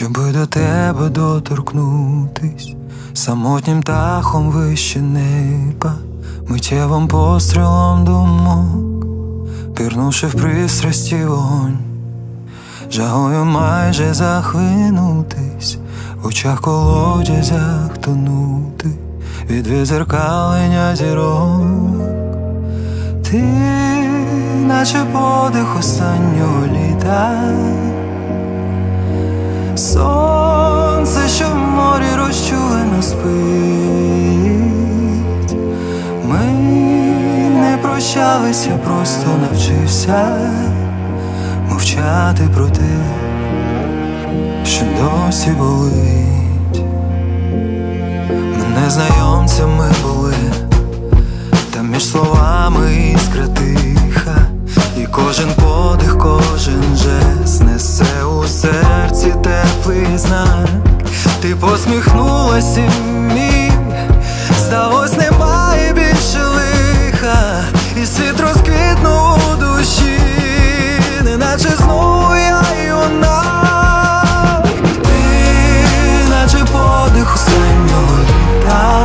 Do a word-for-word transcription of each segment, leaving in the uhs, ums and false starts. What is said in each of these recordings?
щоби до тебе доторкнутись, самотнім птахом вище неба, миттєвим пострілом думок, пірнувши в пристрасті вогонь, жагою майже захлинутись, в очах колодязях тонути від відзеркалення зірок. Ти, наче подих останнього літа, сонце, що в морі розчулено спить. Ми не прощались, я просто навчився мовчати про те, що досі болить. Ми незнайомцями були, та між словами іскра тиха, і кожен подих, кожен жест несе у серці теплий знак. Ти посміхнулась і мій, здалось, немає більше лиха, і світ розквітнув у душі, неначе знову я і вона. Ти, наче подих останнього літа,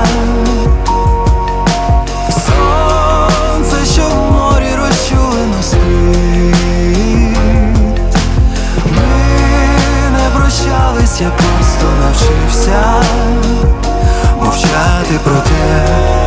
сонце, що в морі розчулено спить. Ми не прощались, я просто навчився мовчати про те,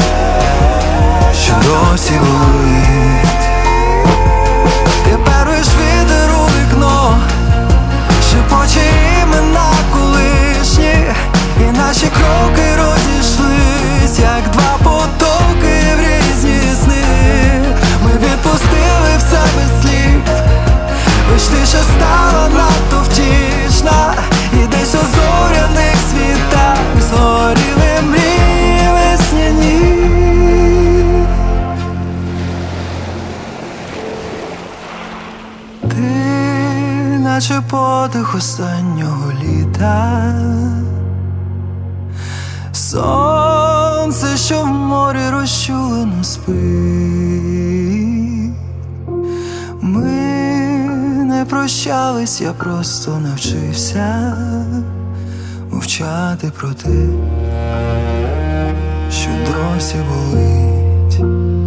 що досі болить. Ти перуєш вітер у вікно, шепоче імена колишні, і наші кроки розійшлись, як два потоки в різні сни. Ми відпустили все без слів, лиш тиша стала надто втішна, і десь у зоряних світах згоріли мрії весняні. Ти, наче подих останнього літа, сонце, що в морі розчулено спить. Ми не прощались, я просто навчився мовчати про те, що досі болить.